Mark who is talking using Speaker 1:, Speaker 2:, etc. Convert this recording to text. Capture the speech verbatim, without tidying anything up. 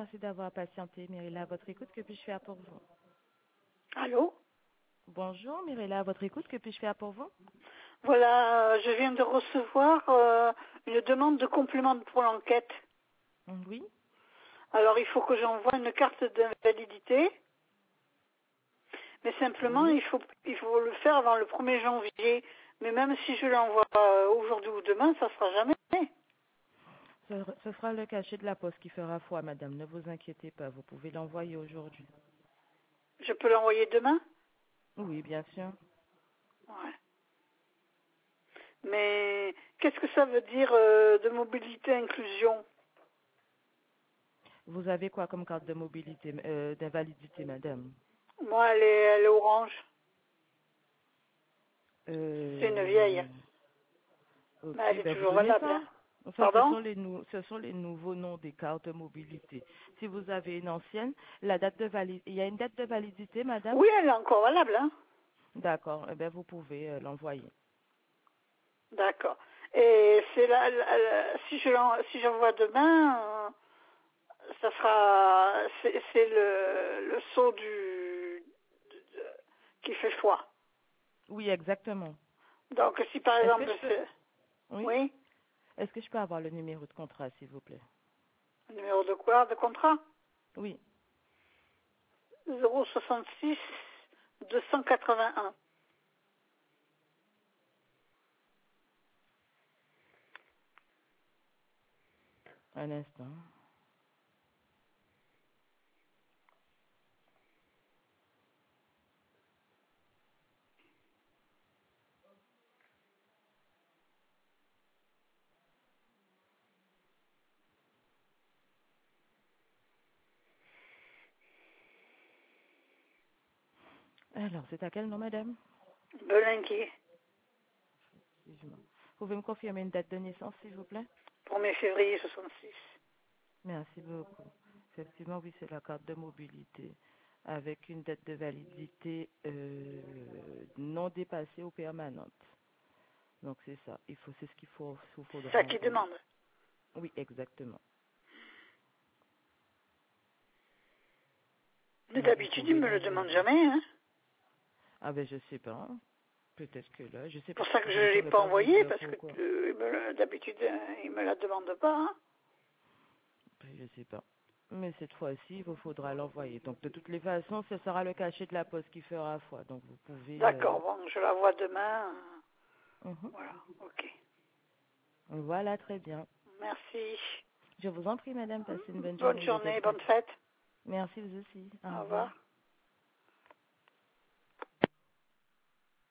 Speaker 1: merci d'avoir patienté. Mirella, à votre écoute, que puis-je faire pour vous?
Speaker 2: Allô?
Speaker 1: Bonjour, Mirella, à votre écoute, que puis-je faire pour vous?
Speaker 2: Voilà, euh, je viens de recevoir euh, une demande de complément pour l'enquête.
Speaker 1: Oui.
Speaker 2: Alors, il faut que j'envoie une carte d'invalidité, mais simplement,
Speaker 1: Oui.
Speaker 2: il faut, il faut le faire avant le premier janvier. Mais même si je l'envoie euh, aujourd'hui ou demain, ça sera jamais.
Speaker 1: Ce, ce sera le cachet de la poste qui fera foi, madame. Ne vous inquiétez pas, vous pouvez l'envoyer aujourd'hui.
Speaker 2: Je peux l'envoyer demain?
Speaker 1: Oui, bien sûr.
Speaker 2: Ouais. Mais qu'est-ce que ça veut dire euh, de mobilité inclusion?
Speaker 1: Vous avez quoi comme carte de mobilité, euh, d'invalidité, madame?
Speaker 2: Moi, elle est, elle est orange. C'est une vieille.
Speaker 1: Euh,
Speaker 2: Mais
Speaker 1: ok,
Speaker 2: elle est
Speaker 1: ben vous
Speaker 2: toujours
Speaker 1: donnez
Speaker 2: valable.
Speaker 1: ça.
Speaker 2: Hein.
Speaker 1: Enfin, ce
Speaker 2: Pardon?
Speaker 1: sont les nou- ce sont les nouveaux noms des cartes mobilité. Si vous avez une ancienne, la date de validité, il y a une date de validité, madame?
Speaker 2: Oui, elle est encore valable. Hein.
Speaker 1: D'accord, eh ben vous pouvez euh, l'envoyer.
Speaker 2: D'accord. Et c'est là, là, là, si je l'en- si j'envoie demain, euh, ça sera, c'est c'est le, le saut du de- de- qui fait foi.
Speaker 1: Oui, exactement.
Speaker 2: Donc si par
Speaker 1: Est-ce que
Speaker 2: exemple
Speaker 1: je peux,
Speaker 2: c'est,
Speaker 1: oui,
Speaker 2: oui,
Speaker 1: est-ce que je peux avoir le numéro de contrat, s'il vous plaît?
Speaker 2: numéro de quoi, de contrat,
Speaker 1: Oui,
Speaker 2: zéro soixante-six deux cent quatre-vingt-un.
Speaker 1: un instant. Alors, c'est à quel nom, madame?
Speaker 2: Belinquier,
Speaker 1: Excusez-moi. Pouvez me confirmer une date de naissance, s'il vous plaît?
Speaker 2: premier février soixante-six.
Speaker 1: Merci beaucoup. Effectivement, oui, c'est la carte de mobilité avec une date de validité euh, non dépassée ou permanente. Donc, c'est ça. Il faut, c'est ce qu'il faut, il
Speaker 2: C'est
Speaker 1: faudra
Speaker 2: ça qui
Speaker 1: envoyer.
Speaker 2: demande.
Speaker 1: Oui, exactement.
Speaker 2: Mais
Speaker 1: Donc, vous
Speaker 2: d'habitude, il
Speaker 1: pouvez
Speaker 2: me le demande
Speaker 1: l'envoyer.
Speaker 2: jamais. Hein.
Speaker 1: Ah ben, je sais pas. Peut-être que là, je sais
Speaker 2: C'est pour
Speaker 1: pas.
Speaker 2: ça que je
Speaker 1: Je ne
Speaker 2: ne l'ai
Speaker 1: saurais
Speaker 2: pas
Speaker 1: pas vous
Speaker 2: envoyé,
Speaker 1: dire
Speaker 2: parce que
Speaker 1: pourquoi.
Speaker 2: euh, il me le- d'habitude, euh, il me la demande pas. Hein.
Speaker 1: Ben, je sais pas. Mais cette fois-ci, il vous faudra l'envoyer. Donc, de toutes les façons, ce sera le cachet de la poste qui fera foi. Donc, vous pouvez... euh,
Speaker 2: D'accord, bon, je la vois demain. euh,
Speaker 1: mhm.
Speaker 2: Voilà, ok.
Speaker 1: Voilà, très bien.
Speaker 2: Merci.
Speaker 1: Je vous en prie, madame. Passez une bonne
Speaker 2: Bonne
Speaker 1: journée, de belles
Speaker 2: journée,
Speaker 1: fêtes.
Speaker 2: bonne fête.
Speaker 1: Merci, vous aussi. Au
Speaker 2: Au
Speaker 1: revoir.
Speaker 2: revoir.